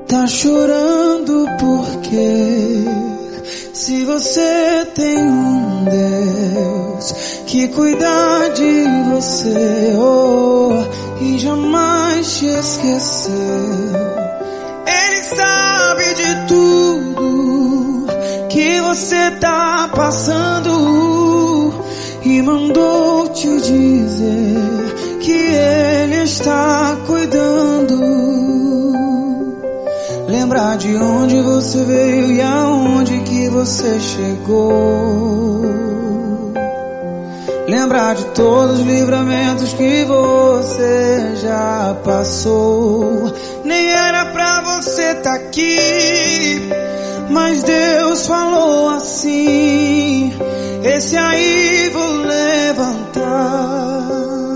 Tá chorando porque se você tem um Deus que cuida de você, e jamais te esqueceu. Ele sabe de tudo que você tá passando e mandou te dizer que Ele está cuidando. Lembrar de onde você veio e aonde que você chegou. Lembrar de todos os livramentos que você já passou. Nem era pra você tá aqui, mas Deus falou assim: esse aí vou levantar,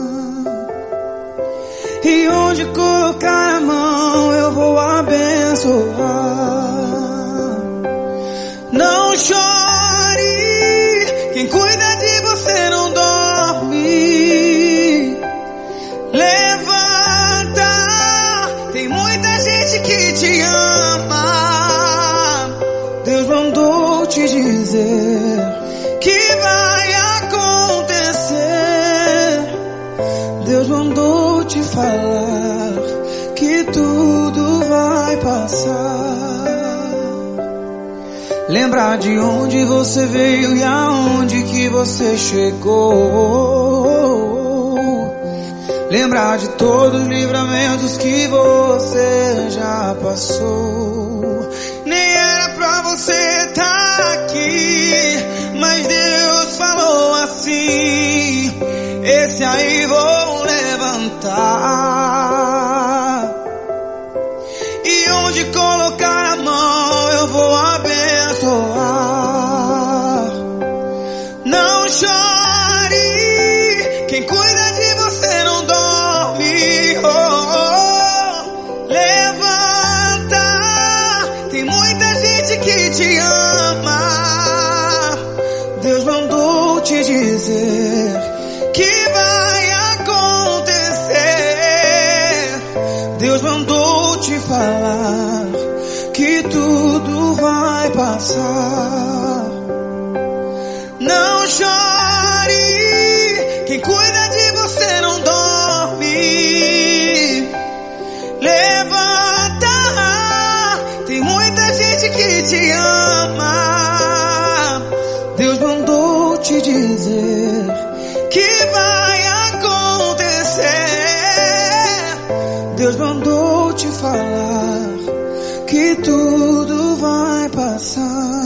e onde colocar a mão eu vou abençoar. Não chore, quem cuida de você não dorme. Levanta, tem muita gente que te ama. Deus mandou te dizer que vai acontecer. Deus mandou te falar que tudo vai passar. Lembrar de onde você veio e aonde que você chegou. Lembrar de todos os livramentos que você já passou. Nem era pra você tá aqui, mas Deus falou assim: esse aí vou levantar, e onde colocar a mão eu vou abençoar. Não chore, quem cuida de você não dorme. Levanta, tem muita gente que te ama. Deus mandou te dizer que vai acontecer. Deus mandou te falar que tudo vai passar. Não chore, quem cuida de você não dorme. Levanta, tem muita gente que te ama. Deus mandou te dizer que vai acontecer. Deus mandou te falar que tudo vai passar.